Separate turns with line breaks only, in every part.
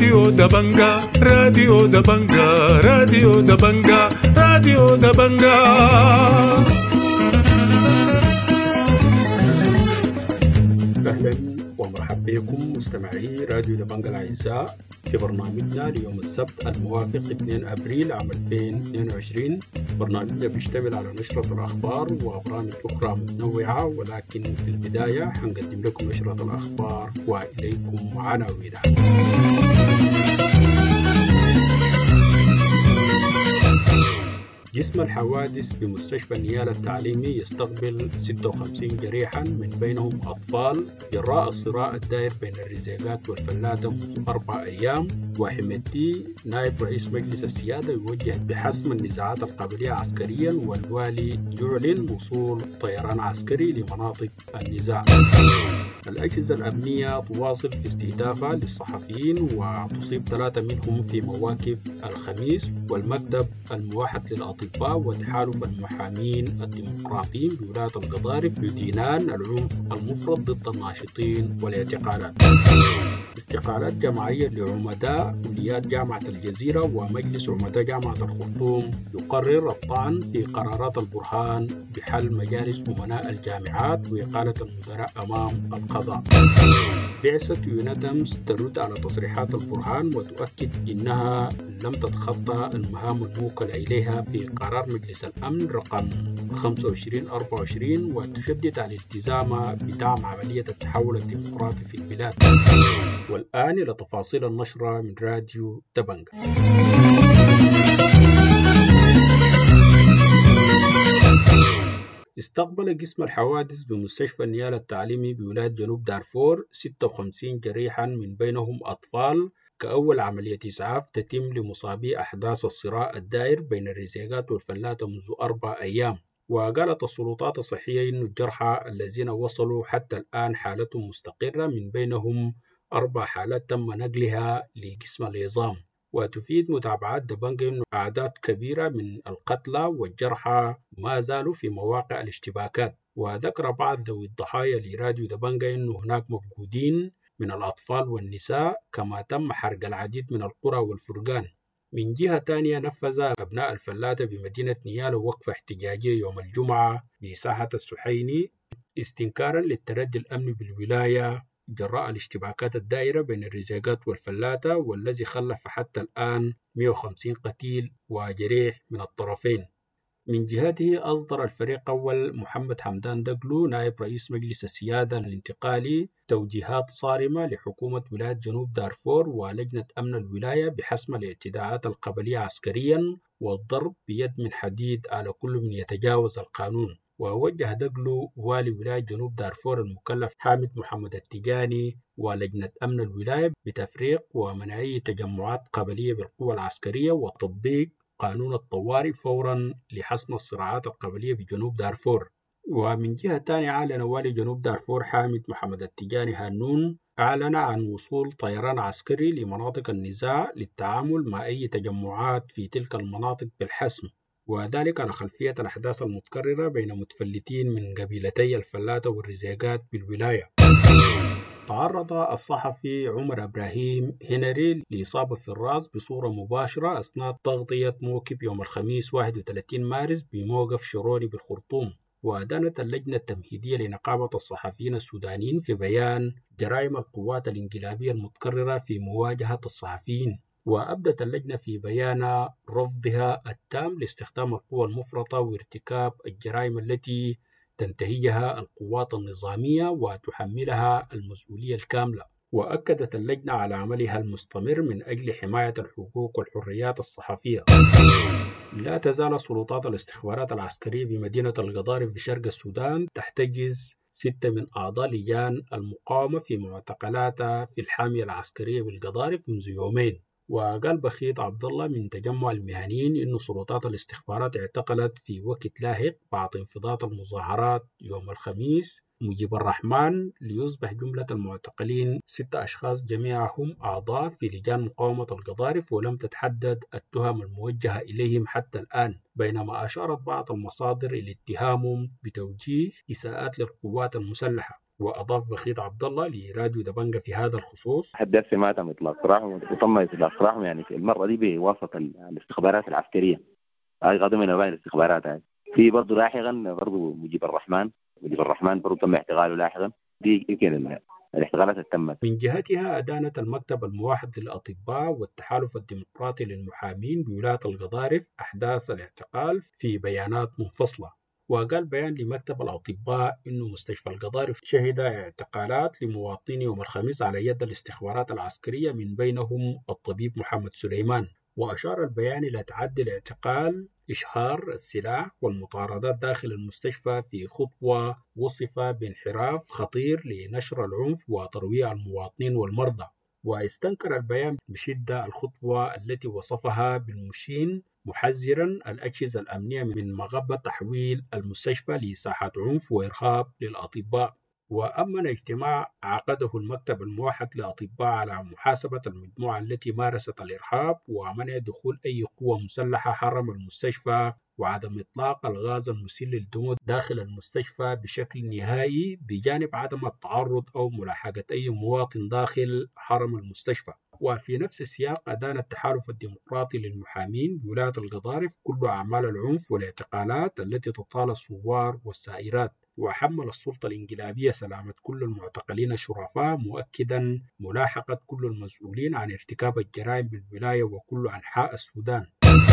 راديو دبنجا راديو دبنجا راديو دبنجا راديو دبنجا.
أهلا ومرحبا بكم مستمعي راديو دبنجا الأعزاء في برنامجنا ليوم السبت الموافق 2 أبريل عام 2022. برنامجنا بيشتمل على نشرة الأخبار وبرامج أخرى متنوعة، ولكن في البداية حنقدم لكم نشرة الأخبار وإليكم عناوينها. جسم الحوادث بمستشفى النيال التعليمي يستقبل 56 جريحا من بينهم أطفال جراء الصراع الدائر بين الرزيقات والفلاتة منذ 4 أيام. وحمدتي نائب رئيس مجلس السيادة يوجه بحسم النزاعات القبلية عسكريا، والوالي يعلن وصول طيران عسكري لمناطق النزاع. الأجهزة الأمنية تواصل في استهدافها للصحفيين وتصيب 3 منهم في مواكب الخميس. والمكتب الموحد للأطباء وتحالف المحامين الديمقراطيين بولاية القضارف يدينان العنف المفرط ضد الناشطين والاعتقالات. استقالات جماعية لعمداء كليات جامعة الجزيرة ومجلس عمداء جامعة الخرطوم يقرر الطعن في قرارات البرهان بحل مجالس أمناء الجامعات وإقالة المدراء أمام القضاء. بعثة يونادمز ترد على تصريحات البرهان وتؤكد إنها لم تتخطى المهام الموكلة إليها في قرار مجلس الأمن رقم 2524، وتشدد على الالتزام بدعم عملية التحول الديمقراطي في البلاد. والآن إلى تفاصيل النشرة من راديو دبنجا. استقبل قسم الحوادث بمستشفى النيال التعليمي بولاية جنوب دارفور 56 جريحا من بينهم أطفال كأول عملية إسعاف تتم لمصابي أحداث الصراع الدائر بين الرزيقات والفلاتة منذ 4 أيام. وقالت السلطات الصحية إن الجرحى الذين وصلوا حتى الآن حالتهم مستقرة، من بينهم 4 حالات تم نقلها لقسم العظام. وتفيد متابعات دبنجا أن أعداد كبيرة من القتلى والجرحى ما زالوا في مواقع الاشتباكات. وذكر بعض ذوي الضحايا لراديو دبنجا أن هناك مفقودين من الأطفال والنساء، كما تم حرق العديد من القرى والفرقان. من جهة تانية نفذ أبناء الفلاتة بمدينة نيال وقفة احتجاجية يوم الجمعة بساحة السحيني استنكارا للتردي الأمني بالولاية جراء الاشتباكات الدائرة بين الرزيقات والفلاتة، والذي خلف حتى الآن 150 قتيل وجريح من الطرفين. من جهته أصدر الفريق أول محمد حمدان دقلو نائب رئيس مجلس السيادة الانتقالي توجيهات صارمة لحكومة ولاية جنوب دارفور ولجنة أمن الولاية بحسم الاعتداءات القبلية عسكريا والضرب بيد من حديد على كل من يتجاوز القانون. ووجه دقلو والي ولاية جنوب دارفور المكلف حامد محمد التجاني ولجنة أمن الولاية بتفريق ومنع أي تجمعات قبلية بالقوى العسكرية وتطبيق قانون الطوارئ فورا لحسم الصراعات القبلية بجنوب دارفور. ومن جهة تانية أعلن والي جنوب دارفور حامد محمد التجاني هانون أعلن عن وصول طيران عسكري لمناطق النزاع للتعامل مع أي تجمعات في تلك المناطق بالحسم، وذلك على خلفية الأحداث المتكررة بين متفلتين من قبيلتي الفلاتة والرزيقات بالولاية. تعرض الصحفي عمر إبراهيم هنري لإصابة في الرأس بصورة مباشرة أثناء تغطية موكب يوم الخميس 31 مارس بموقف شروني بالخرطوم. وأدانت اللجنة التمهيدية لنقابة الصحفيين السودانيين في بيان جرائم القوات الانقلابية المتكررة في مواجهة الصحفيين. وأبدت اللجنة في بيان رفضها التام لاستخدام القوى المفرطة وارتكاب الجرائم التي تنتهجها القوات النظامية وتحملها المسؤولية الكاملة. وأكدت اللجنة على عملها المستمر من أجل حماية الحقوق والحريات الصحفية. لا تزال سلطات الاستخبارات العسكرية بمدينة القضارف بشرق السودان تحتجز 6 من أعضاء لجان المقاومة في معتقلاتها في الحامية العسكرية بالقضارف منذ يومين. وقال بخيت عبد الله من تجمع المهنيين إن سلطات الاستخبارات اعتقلت في وقت لاحق بعد انفضاض المظاهرات يوم الخميس مجيب الرحمن ليصبح جملة المعتقلين 6 أشخاص جميعهم أعضاء في لجان مقاومة القضارف، ولم تتحدد التهم الموجهة إليهم حتى الآن، بينما أشارت بعض المصادر إلى اتهامهم بتوجيه إساءات للقوات المسلحة. وأضاف بخيت عبد الله لراديو دبنجة في هذا الخصوص:
حدث ما تم إطلاق سراحهم وتم إطلاق سراحهم يعني في المرة دي بواسطة الاستخبارات العسكرية. هاي غاضب من أوائل الاستخبارات. هاي في برضه لاحقا برضه مجيب الرحمن برضه تم اعتقاله لاحقا. دي يمكن الاحتقالات التمت.
من جهتها أدانت المكتب الموحد للأطباء والتحالف الديمقراطي للمحامين بولاية القضارف أحداث الاعتقال في بيانات منفصلة. وقال بيان لمكتب الأطباء إنه مستشفى القضارف شهد اعتقالات لمواطنين يوم الخميس على يد الاستخبارات العسكرية من بينهم الطبيب محمد سليمان. وأشار البيان إلى تعدي الاعتقال، إشهار السلاح والمطاردات داخل المستشفى في خطوة وصف بانحراف خطير لنشر العنف وترويع المواطنين والمرضى. واستنكر البيان بشدة الخطوة التي وصفها بالمشين، محذرا الأجهزة الأمنية من مغبة تحويل المستشفى لساحة عنف وإرهاب للأطباء. وأمن اجتماع عقده المكتب الموحد للأطباء على محاسبة المجموعة التي مارست الإرهاب ومنع دخول أي قوة مسلحة حرم المستشفى وعدم إطلاق الغاز المسيل للدموع داخل المستشفى بشكل نهائي، بجانب عدم التعرض أو ملاحقة أي مواطن داخل حرم المستشفى. وفي نفس السياق أدان التحالف الديمقراطي للمحامين بولاية القضارف كل أعمال العنف والاعتقالات التي تطال الثوار والسائرات، وحمل السلطة الإنقلابية سلامة كل المعتقلين الشرفاء، مؤكدا ملاحقة كل المسؤولين عن ارتكاب الجرائم بالولاية وكل أنحاء السودان.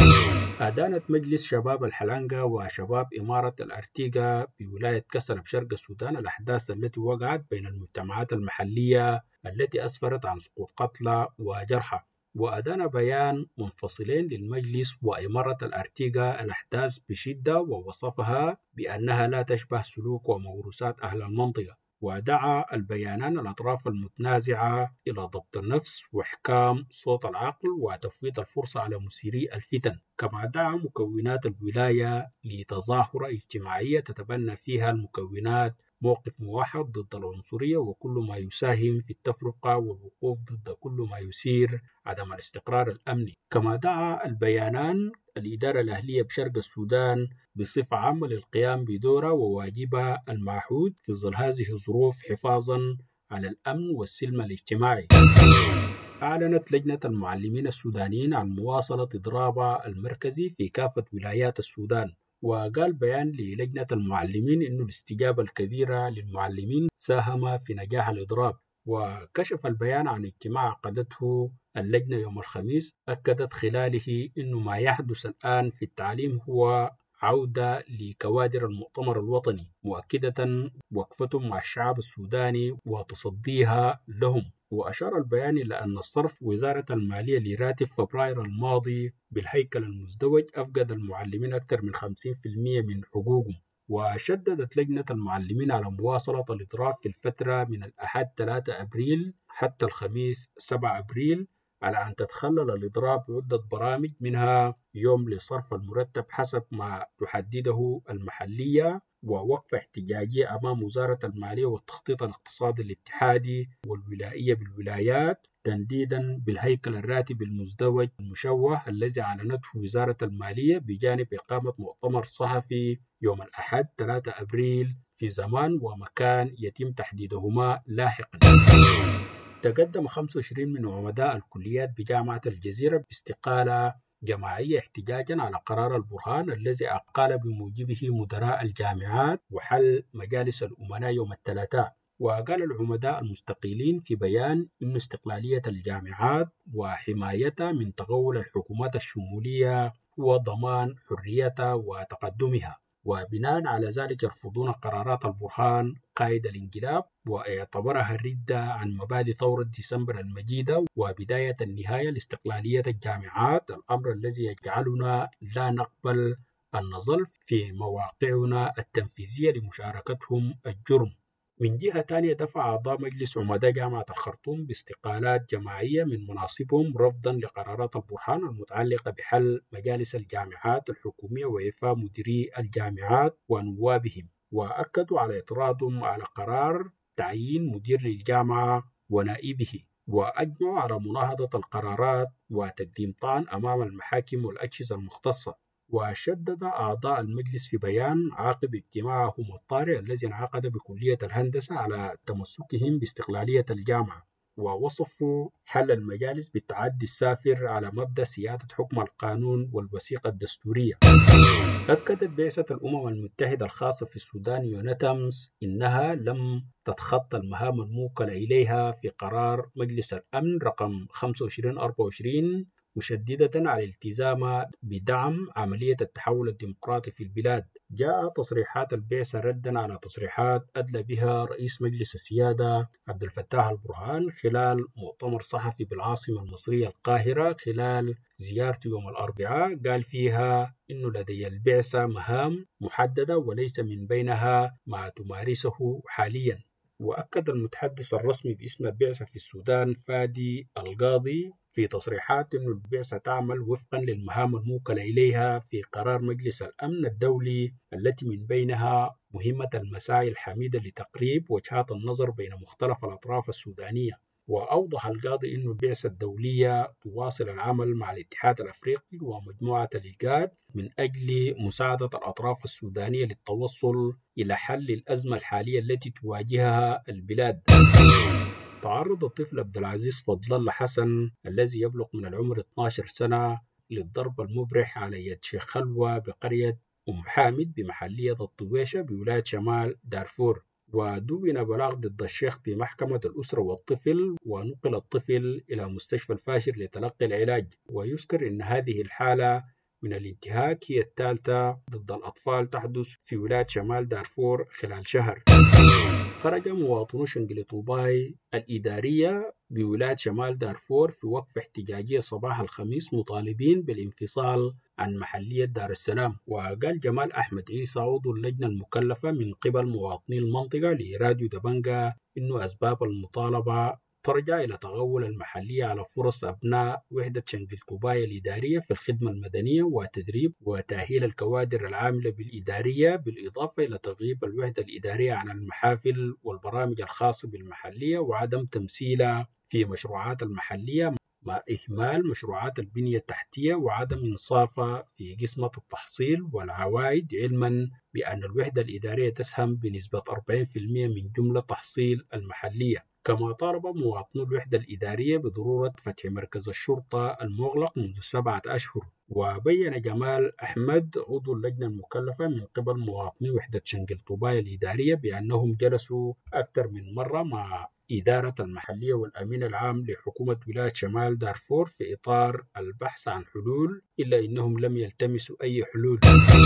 أدانت مجلس شباب الحلنقة وشباب إمارة الأرتيغا بولاية كسر بشرق السودان الأحداث التي وقعت بين المجتمعات المحلية التي أسفرت عن سقوط قتلى وجرحى. وأدان بيان منفصلين للمجلس وإمارة الأرتيغا الأحداث بشدة، ووصفها بأنها لا تشبه سلوك وموروثات أهل المنطقة. ودعا البيانان الأطراف المتنازعة إلى ضبط النفس وإحكام صوت العقل وتفويت الفرصة على مثيري الفتن. كما دعا مكونات الولاية لتظاهرة اجتماعية تتبنى فيها المكونات موقف موحد ضد العنصرية وكل ما يساهم في التفرقة، والوقوف ضد كل ما يثير عدم الاستقرار الأمني. كما دعا البيانان الإدارة الأهلية بشرق السودان بصفة عامة للقيام بدورها وواجبها المعهود في ظل هذه الظروف حفاظا على الأمن والسلم الاجتماعي. أعلنت لجنة المعلمين السودانيين عن مواصلة إضرابها المركزي في كافة ولايات السودان. وقال بيان للجنة المعلمين إنه الاستجابة الكبيرة للمعلمين ساهم في نجاح الإضراب. وكشف البيان عن اجتماع عقدته اللجنة يوم الخميس أكدت خلاله إنه ما يحدث الآن في التعليم هو عودة لكوادر المؤتمر الوطني، مؤكدة وقفتهم مع الشعب السوداني وتصديها لهم. وأشار البيان إلى أن الصرف وزارة المالية لراتب فبراير الماضي بالهيكل المزدوج أفقد المعلمين أكثر من 50% من حقوقهم. وشددت لجنة المعلمين على مواصلة الإضراب في الفترة من الأحد 3 أبريل حتى الخميس 7 أبريل، على أن تتخلل الإضراب عدة برامج، منها يوم لصرف المرتب حسب ما تحدده المحلية، ووقفة احتجاجية أمام وزارة المالية والتخطيط الاقتصادي الاتحادي والولائية بالولايات، تنديدا بالهيكل الراتبي المزدوج المشوه الذي أعلنته وزارة المالية، بجانب إقامة مؤتمر صحفي يوم الأحد 3 أبريل في زمان ومكان يتم تحديدهما لاحقا. تقدم 25 من عمداء الكليات بجامعة الجزيرة باستقالة جماعية احتجاجا على قرار البرهان الذي أقال بموجبه مدراء الجامعات وحل مجالس الأمناء يوم الثلاثاء. وقال العمداء المستقيلين في بيان إن استقلالية الجامعات وحمايتها من تغول الحكومات الشمولية وضمان حريتها وتقدمها، وبناء على ذلك يرفضون قرارات البرهان قائد الانقلاب واعتبرها الردة عن مبادئ ثورة ديسمبر المجيدة وبداية النهاية لاستقلالية الجامعات، الأمر الذي يجعلنا لا نقبل أن نظل في مواقعنا التنفيذية لمشاركتهم الجرم. من جهة تانية دفع أعضاء مجلس عمداء جامعة الخرطوم باستقالات جماعية من مناصبهم رفضا لقرارات البرهان المتعلقة بحل مجالس الجامعات الحكومية وإعفاء مديري الجامعات ونوابهم، وأكدوا على اعتراضهم على قرار تعيين مدير للجامعة ونائبه، وأجمعوا على مناهضة القرارات وتقديم طعن أمام المحاكم والأجهزة المختصة. وشدد أعضاء المجلس في بيان عقب اجتماعهم الطارئ الذي انعقد بكلية الهندسة على تمسكهم باستقلالية الجامعة، ووصفوا حل المجالس بالتعدي السافر على مبدأ سيادة حكم القانون والوثيقة الدستورية. أكدت بعثة الأمم المتحدة الخاصة في السودان يونتمس إنها لم تتخطى المهام الموكلة إليها في قرار مجلس الأمن رقم 2524، مشددة على الالتزام بدعم عملية التحول الديمقراطي في البلاد. جاء تصريحات البعثة ردا على تصريحات أدلى بها رئيس مجلس السيادة عبد الفتاح البرهان خلال مؤتمر صحفي بالعاصمة المصرية القاهرة خلال زيارته يوم الأربعاء، قال فيها إنه لدي البعثة مهام محددة وليس من بينها ما تمارسه حاليا. وأكد المتحدث الرسمي باسم البعثة في السودان فادي القاضي في تصريحات أن البعثة تعمل وفقا للمهام الموكلة إليها في قرار مجلس الأمن الدولي، التي من بينها مهمة المساعي الحميدة لتقريب وجهات النظر بين مختلف الأطراف السودانية. وأوضح القاضي أن البعثة الدولية تواصل العمل مع الاتحاد الأفريقي ومجموعة الإيجاد من أجل مساعدة الأطراف السودانية للتوصل إلى حل الأزمة الحالية التي تواجهها البلاد. تعرض الطفل عبد العزيز فضل الله حسن الذي يبلغ من العمر 12 سنة للضرب المبرح على يد شيخ خلوة بقرية أم حامد بمحلية الطويشة بولاية شمال دارفور، ودون بلاغ ضد الشيخ بمحكمة الأسرة والطفل، ونقل الطفل إلى مستشفى الفاشر لتلقي العلاج. ويذكر أن هذه الحالة من الانتهاك هي الثالثة ضد الأطفال تحدث في ولاية شمال دارفور خلال شهر. خرج مواطنو شنقل طوباي الإدارية بولاية شمال دارفور في وقفة احتجاجية صباح الخميس مطالبين بالانفصال عن محلية دار السلام. وقال جمال أحمد عيسى عضو اللجنة المكلفة من قبل مواطني المنطقة لراديو دبنجة إنه أسباب المطالبة ترجع إلى تغول المحلية على فرص أبناء وحدة شنقل طوباي الإدارية في الخدمة المدنية وتدريب وتأهيل الكوادر العاملة بالإدارية، بالإضافة إلى تغييب الوحدة الإدارية عن المحافل والبرامج الخاصة بالمحلية وعدم تمثيلها في مشروعات المحلية، مع إهمال مشروعات البنية التحتية وعدم إنصافها في قسمة التحصيل والعوائد، علما بأن الوحدة الإدارية تسهم بنسبة 40% من جملة تحصيل المحلية. كما طالب مواطنو الوحدة الإدارية بضرورة فتح مركز الشرطة المغلق منذ 7 أشهر. وبين جمال أحمد عضو اللجنة المكلفة من قبل مواطني وحدة شنقل طوباي الإدارية بأنهم جلسوا أكثر من مرة مع إدارة المحلية والأمين العام لحكومة ولاية شمال دارفور في إطار البحث عن حلول، إلا إنهم لم يلتمسوا أي حلول.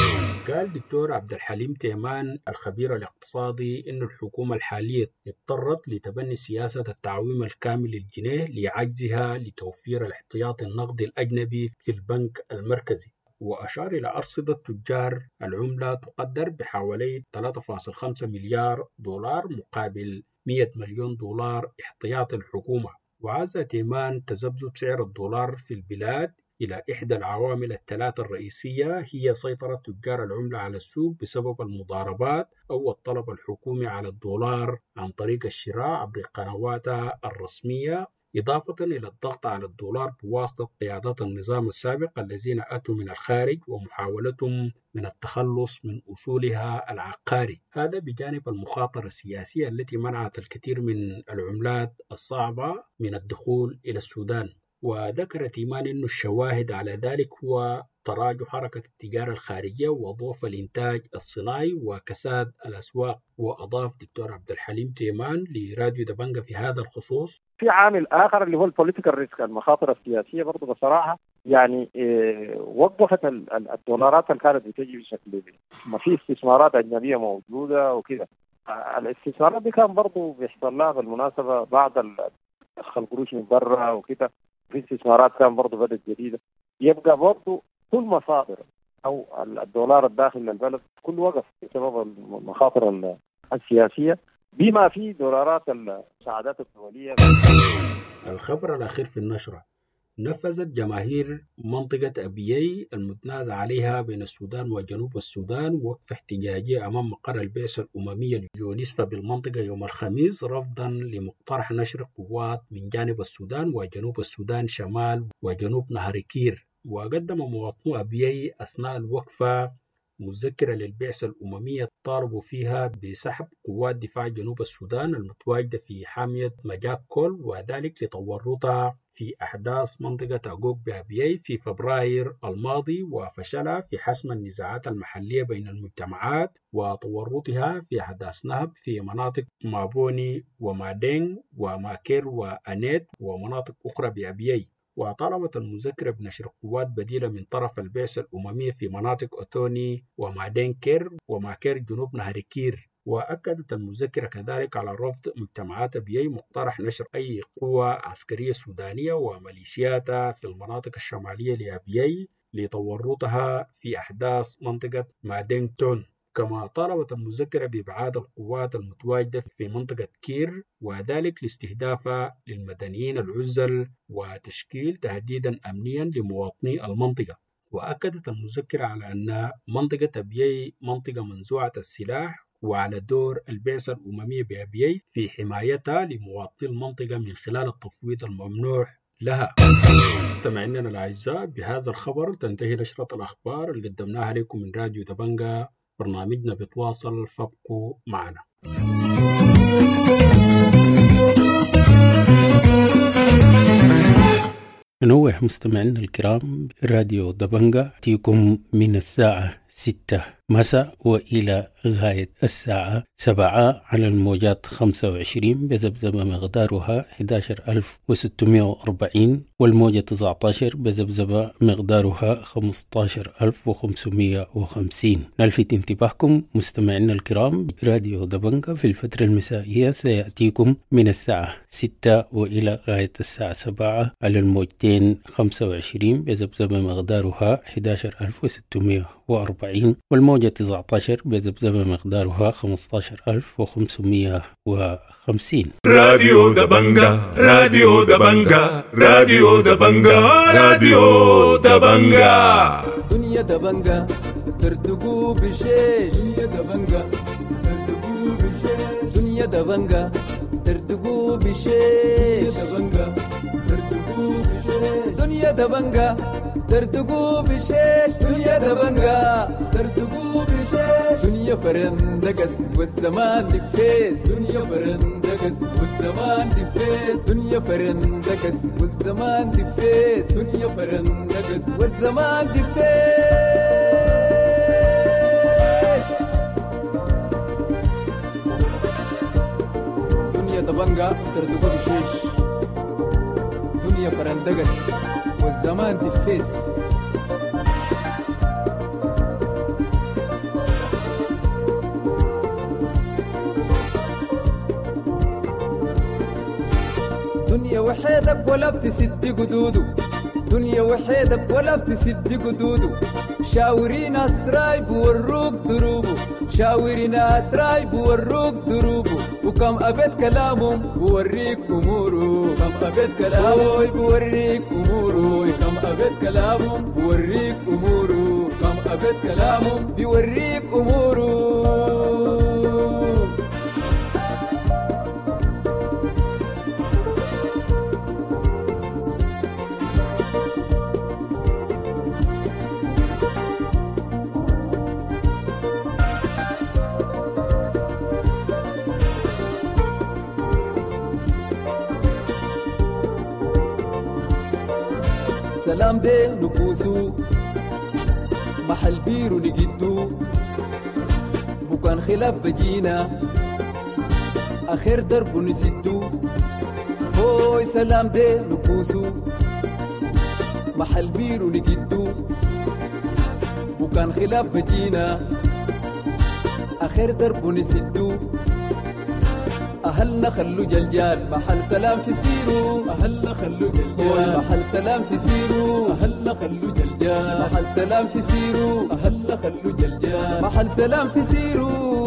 قال دكتور عبد الحليم تيمان الخبير الاقتصادي إن الحكومة الحالية اضطرت لتبني سياسة التعويم الكامل للجنيه لعجزها لتوفير الاحتياطي النقدي الأجنبي في البنك المركزي. وأشار إلى أرصدة تجار العملة تقدر بحوالي 3.5 مليار دولار مقابل 100 مليون دولار احتياطي الحكومة. وعز تيمان تذبذب سعر الدولار في البلاد إلى إحدى العوامل الثلاثة الرئيسية، هي سيطرة تجار العملة على السوق بسبب المضاربات أو الطلب الحكومي على الدولار عن طريق الشراء عبر قنواتها الرسمية، إضافة إلى الضغط على الدولار بواسطة قيادات النظام السابق الذين أتوا من الخارج ومحاولتهم من التخلص من أصولها العقاري. هذا بجانب المخاطرة السياسية التي منعت الكثير من العملات الصعبة من الدخول إلى السودان. وذكر تيمان أن الشواهد على ذلك هو تراجع حركة التجارة الخارجية وضعف الإنتاج الصناعي وكساد الأسواق. وأضاف دكتور عبد الحليم تيمان لراديو دبنجة في هذا الخصوص:
في عامل آخر اللي هو البوليتيكال ريسك، المخاطر السياسية برضو بصراحة يعني وقفت الدولارات اللي كانت بتجي بشكل ما في استثمارات أجنبية موجودة وكده. الاستثمارات دي كان برضو بيحصل لها بالمناسبة بعض دخل قروش من برا وكده، في استثمارات كان برضو بدأت جديدة. يبقى برضو كل مصادر أو الدولار الداخل للبلد كل وقف بسبب المخاطر السياسية بما في دولارات المساعدات الدولية.
الخبر الأخير في النشرة: نفذت جماهير منطقة أبيي المتنازع عليها بين السودان وجنوب السودان وقفة احتجاجية أمام مقر البعثة الأممية اليونسفا بالمنطقة يوم الخميس، رفضا لمقترح نشر قوات من جانب السودان وجنوب السودان شمال وجنوب نهر كير. وقدم مواطنو أبيي أثناء الوقفة مذكرة للبعثة الأممية طالبوا فيها بسحب قوات دفاع جنوب السودان المتواجدة في حامية مجاك كول، وذلك لتورطها في أحداث منطقة أغوغ بأبيي في فبراير الماضي وفشلها في حسم النزاعات المحلية بين المجتمعات وتورطها في أحداث نهب في مناطق مابوني ومادينغ وماكير وأنيت ومناطق أخرى بأبيي. وطالبت المذكرة بنشر قوات بديلة من طرف البعثة الأممية في مناطق أوتوني ومادينكير وماكير جنوب نهر كير. وأكدت المذكرة كذلك على رفض مجتمعات أبيي مقترح نشر أي قوة عسكرية سودانية وميليشياتها في المناطق الشمالية لأبيي لتورطها في أحداث منطقة مادينغتون. كما طالبت المذكرة بإبعاد القوات المتواجدة في منطقة كير وذلك لاستهدافها للمدنيين العزل وتشكيل تهديدا أمنيا لمواطني المنطقة. وأكدت المذكرة على أن منطقة أبيي منطقة منزوعة السلاح وعلى دور البعثة الأممية بأبيي في حمايتها لمواطني المنطقة من خلال التفويض الممنوح لها. مستمعينا الأعزاء، بهذا الخبر تنتهي نشرة الأخبار اللي قدمناها لكم من راديو دبنجة. برنامجنا بيتواصل، فابقوا معنا. ننوه مستمعينا الكرام، راديو دبنجة تيكم من الساعة 6 مساء وإلى غاية الساعة 7 على الموجات 25 بذبذبة مقدارها 11640 والموجة 19 بذبذبة مقدارها 15550. نلفت انتباهكم مستمعينا الكرام، راديو دبنجة في الفترة المسائية سيأتيكم من الساعة 6 وإلى غاية الساعة 7 على الموجتين 25 بذبذبة مقدارها 11640 والموجة 19 بذبذبة مقدارها 15550.
راديو دبنجة راديو دبنجة راديو دبنجة راديو دبنجة.
دنيا دبنجة ترتقو بشيش، دنيا دبنجة ترتقو بشيش، دنيا دبنجة ترتقو بشيش، دبنجة ترتقو بشيش، دنيا دبنجة ترتقو بشيش، دنيا دبنجة ترتقو بشيش، دنيا فرندقس والزمان دفيس، دنيا فرندقس والزمان دفيس، دنيا فرندقس والزمان دفيس، دنيا فرندقس والزمان دفيس. دنيا دبنجة ترتقو بشيش، دنيا فرندقس والزمان دفيس. دنيا وحيدك ولا بتسد قدوده، دنيا وحيدك ولا بتسد قدوده، شاورين اسراي بوروك دروبه، شاورين اسراي بوروك دروبه، وكم ابد كلامهم بوريك اموره، كم ابد كلامهم بوريك اموره، كم ابد كلامهم بوريك اموره، كم ابد كلامهم بوريك اموره. سلام دي نبوسو محل بيرو نجدو بكان خلاف بجينا آخر درب نسدو. هوي سلام دي نبوسو محل بيرو نجدو بكان خلاف بجينا آخر درب نسدو. أهلنا خلو جلجال محل سلام في سيرو، أهلنا خلو جلجال محل سلام في سيرو، أهلنا خلو جلجال محل سلام في سيرو، أهلنا خلو جلجال محل سلام في سيرو.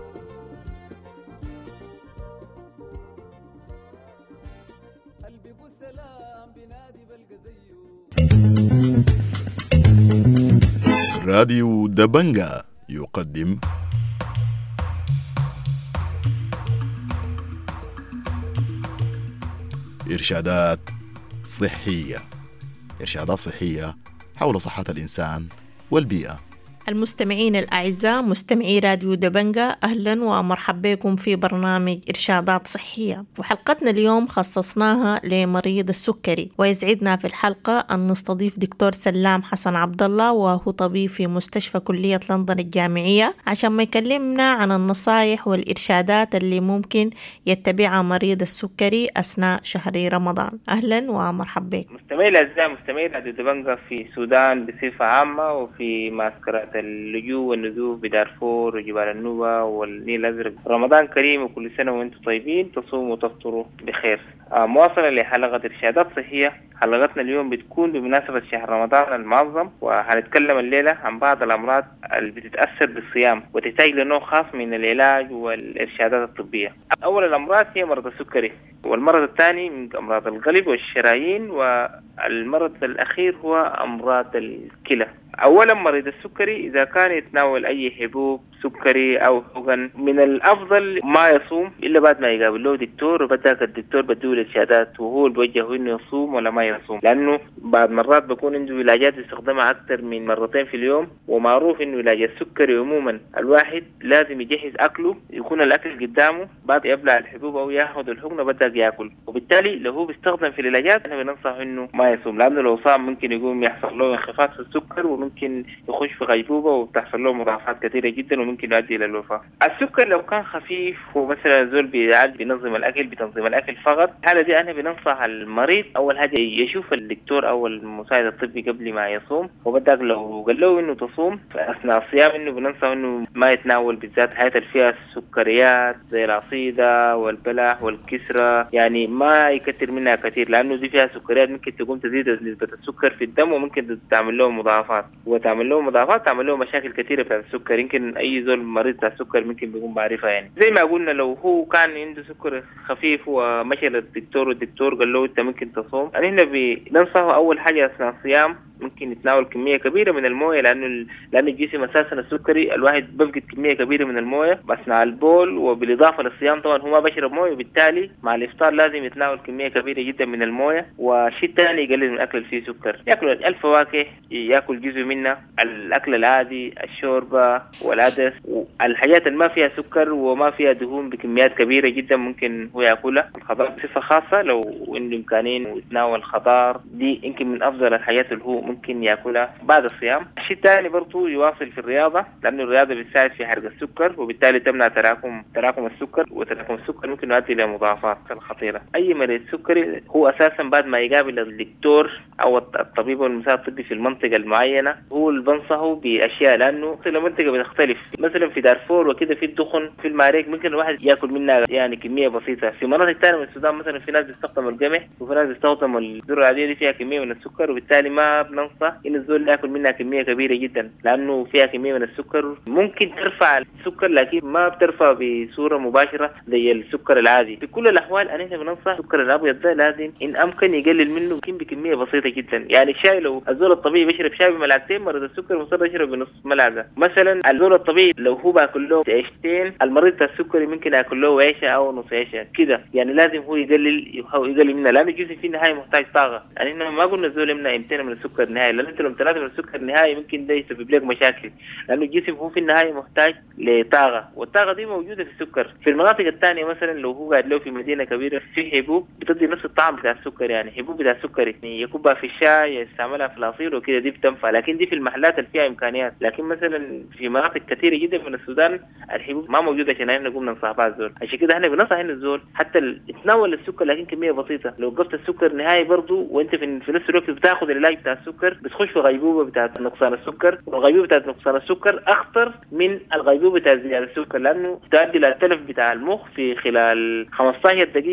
قلبي
راديو دبنجا يقدم إرشادات صحية. إرشادات صحية حول صحة الإنسان والبيئة.
المستمعين الأعزاء مستمعي راديو دبنجا، أهلا ومرحبا بكم في برنامج إرشادات صحية. وحلقتنا اليوم خصصناها لمريض السكري، ويسعدنا في الحلقة أن نستضيف دكتور سلام حسن عبد الله، وهو طبيب في مستشفى كلية لندن الجامعية، عشان ما يكلمنا عن النصائح والإرشادات اللي ممكن يتبعها مريض السكري أثناء شهر رمضان. أهلا ومرحبا بك.
مستمعي الأعزاء مستمعي راديو دبنجا في السودان بصفة عامة، وفي معسكرات اللجوء والنزوح بدارفور وجبال النوبة والنيل الأزرق. رمضان كريم وكل سنة وانتم طيبين، تصوموا وتفطروا بخير. مواصلة لحلقة إرشادات صحية. حلقتنا اليوم بتكون بمناسبة شهر رمضان المعظم، وهنتكلم الليلة عن بعض الأمراض اللي بتتأثر بالصيام وتحتاج لنوع خاص من العلاج والإرشادات الطبية. أول الأمراض هي مرض السكري، والمرض الثاني من أمراض القلب والشرايين، والمرض الأخير هو أمراض الكلى. أولا مريض السكري إذا كان يتناول أي حبوب سكري أو حقن، من الأفضل ما يصوم إلا بعد ما يقابل له دكتور، وبدأ الدكتور بديه الإرشادات وهو اللي بيوجهه إنه يصوم ولا ما يصوم، لأنه بعض مرات بيكون عنده علاجات يستخدمها أكثر من مرتين في اليوم. ومعروف إنه علاج السكري عموما الواحد لازم يجهز أكله، يكون الأكل قدامه بعد يبلع الحبوب أو ياخذ الحقنة بدأ يأكل. وبالتالي لو هو بيستخدم في العلاجات أنا بننصح إنه ما يصوم، لأنه لو صام ممكن يقوم يحصل له انخفاض في السكر، وممكن يخش في غيبوبة وتحصل له مضاعفات كثيرة جدا وممكن يؤدي إلى الوفاة. السكر لو كان خفيف ومثلا زول بينظم الأكل بتنظيم الأكل فقط، الحالة دي أنا بننصح المريض أول حاجة يشوف الدكتور أو المساعد الطبي قبل ما يصوم، وبدأ لو قال له إنه تصوم أثناء الصيام إنه بننصح إنه ما يتناول بالذات حاجات اللي فيها السكريات زي العصيدة والبلح والكسرة، يعني ما يكتر منها كثير، لأنه دي فيها سكريات ممكن تقوم تزيد نسبة السكر في الدم، وممكن تعمل له مضاعفات، وتعمل له مضاعفات تعمل له مشاكل كثيرة في السكر. يمكن أي زول مريض بتاع السكر ممكن بيكون بعرفها. يعني زي ما قلنا لو هو كان عنده سكر خفيف ومشى للدكتور والدكتور قال له أنت ممكن تصوم، يعني هنا بننصحه أول حاجة أثناء الصيام ممكن يتناول كمية كبيرة من الموية، لأن الجسم أساسا السكري الواحد بفقد كمية كبيرة من الموية أثناء البول، وبالإضافة للصيام طبعا هو ما بشرب موية، وبالتالي مع الإفطار لازم يتناول كمية كبيرة جدا من الموية. والشيء الثاني يقلل من الأكل اللي فيه سكر، يأكل الفواكه، يأكل جزء منها، الأكل العادي، الشوربة والعدس، والحاجات اللي ما فيها سكر وما فيها دهون بكميات كبيرة جدا ممكن هو يأكلها. الخضار بصفة خاصة لو عنده إمكانين ويتناول خضار، دي يمكن من أفضل الحاجات اللي هو ممكن يأكلها بعد الصيام. الشيء الثاني برضو يواصل في الرياضة، لأنه الرياضة بتساعد في حرق السكر، وبالتالي تمنع تراكم السكر، وتراكم السكر ممكن يؤدي إلى مضاعفات خطيرة. أي مريض سكري هو أساسا بعد ما يقابل الدكتور أو الطبيب والمساعد الطبي في المنطقة المعينة هو اللي بنصحه بأشياء، لأنه كل منطقة بتختلف. مثلا في دارفور وكده في الدخن في الماريك ممكن الواحد يأكل منها يعني كمية بسيطة. في مناطق ثانية من السودان مثلا في ناس بيستخدموا القمح، وفي ناس بيستخدموا الذرة العادية دي فيها كمية من السكر، وبالتالي ما بننصح إن الزول يأكل منها كمية كبيرة جدا، لأنه فيها كمية من السكر ممكن ترفع السكر، لكن ما بترفع بصورة مباشرة زي السكر العادي. في كل الأحوال أنا بننصح السكر الأبيض ده لازم إن أمكن يقلل منه يمكن بكمية بسيطة جدا. يعني الشاي لو الزول الطبيعي بيشرب شاي بملعقتين، مريض السكر مصر يشرب بنص ملعقة. مثلا الزول الطبيعي لو هو باكل له عيشتين، المريض بتاع السكري ممكن ياكل له عيشة أو نص عيشة كده. يعني لازم هو يقلل منها، لأنه الجسم في النهاية محتاج طاقة. يعني إحنا ما قلنا الزول يمنع 200 من السكر النهائي، لأن أنت لو 3 من السكر النهائي ممكن ده يسبب لك مشاكل، لأنه الجسم هو في النهاية محتاج لطاقة، والطاقة دي موجودة في السكر. في المناطق الثانية مثلا لو هو قاعد له في مدينة كبيرة في حبوب بتدي نفس الطعم بتاع السكر، يعني حبوب بتاع السكر يعني يكبها في الشاي يستعملها في العصير وكده، دي بتنفع، لكن دي في المحلات اللي فيها إمكانيات. لكن مثلا في مناطق كثيرة جدا من السودان الحبوب ما موجودة عشان نقوم ننصح بها الزول. عشان كده احنا بننصح ان الزول حتى يتناول السكر لكن كمية بسيطة. لو وقفت السكر نهائي برضو وانت في نفس الوقت بتاخذ العلاج بتاع السكر بتخش في غيبوبة بتاعت نقصان السكر، والغيبوبة بتاعت نقصان السكر أخطر من الغيبوبة بتاعت زيادة السكر، لأنه تؤدي إلى التلف بتاع المخ في خلال 15 دقيقة،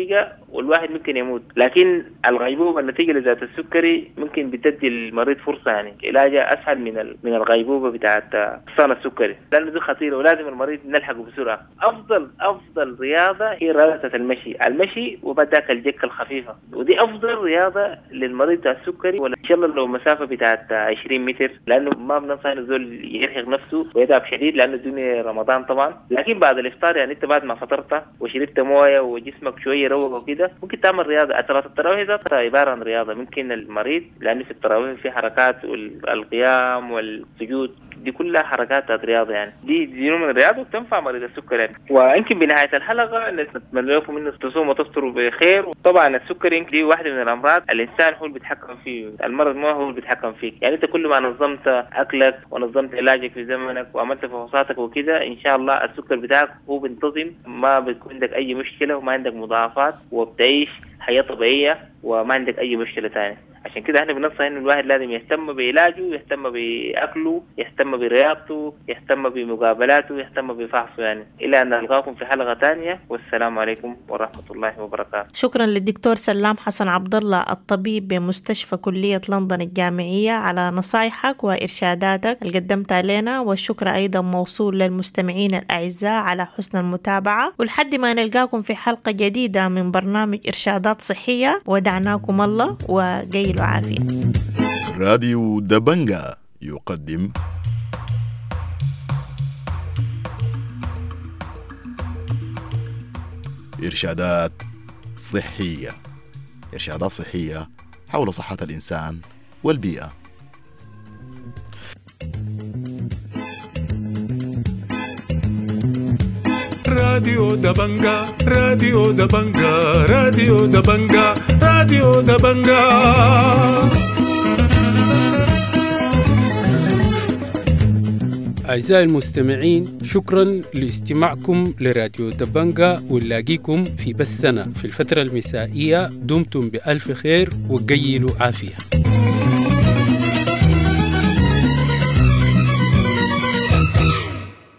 والواحد ممكن يموت. لكن الغيبوبة النتيجة لذات السكري ممكن بتدي المريض فرصة يعني علاجها أسهل من الغيبوبة بتاعت حصان السكري، لأنه دي خطيرة ولازم المريض نلحقه بسرعة. أفضل رياضة هي رياضة المشي وبعد ذاك الجكة الخفيفة، ودي أفضل رياضة للمريض بتاع السكري. ولا إن شاء الله لو مسافة بتاعت 20 متر، لأنه ما بننصح الزول يرهق نفسه ويتعب شديد لأنه الدنيا رمضان طبعا. لكن بعد الإفطار يعني أنت بعد ما فطرت وشربت موية وجسمك شوية روق وكده ممكن تعمل رياضة. صلاة التراويح ذاتها عبارة عن رياضة. ممكن المريض لأن في التراويح في حركات والقيام والسجود دي كلها حركات رياضة يعني دي نوع من الرياضة وتنفع مريض السكري يعني. ويمكن بنهاية الحلقة نتمنى لكم إنه تصوموا وتفطروا بخير. وطبعا السكري دي واحدة من الأمراض الإنسان هو اللي بيتحكم فيه، المرض ما هو اللي بيتحكم فيك. يعني أنت كل ما نظمت أكلك ونظمت علاجك في زمنك وعملت فحوصاتك وكده إن شاء الله السكر بتاعك هو بينتظم، ما بيكون عندك أي مشكلة وما عندك مضاعفات وبتعيش حياة طبيعية وما عندك أي مشكلة تانية. عشان كده احنا بننصح إنه الواحد لازم يهتم بعلاجه، يهتم بأكله، يهتم برياضته، يهتم بمقابلاته، يهتم بفحصه يعني. إلى أن نلقاكم في حلقة تانية، والسلام عليكم ورحمة الله وبركاته.
شكرا للدكتور سلام حسن عبد الله الطبيب بمستشفى كلية لندن الجامعية على نصايحك وإرشاداتك اللي قدمتها لنا، والشكر أيضا موصول للمستمعين الأعزاء على حسن المتابعة. ولحد ما نلقاكم في حلقة جديدة من برنامج إرشادات صحية، ودعناكم الله وقيلوا عافية.
راديو دبنجا يقدم إرشادات صحية. إرشادات صحية حول صحة الإنسان والبيئة.
راديو دبنجا راديو دبنجا راديو دبنجا راديو دبنجا.
أعزائي المستمعين، شكرا لاستماعكم لراديو دبنجا، ونلاقيكم في بثنا في الفترة المسائية. دمتم بألف خير وقيلوا عافية.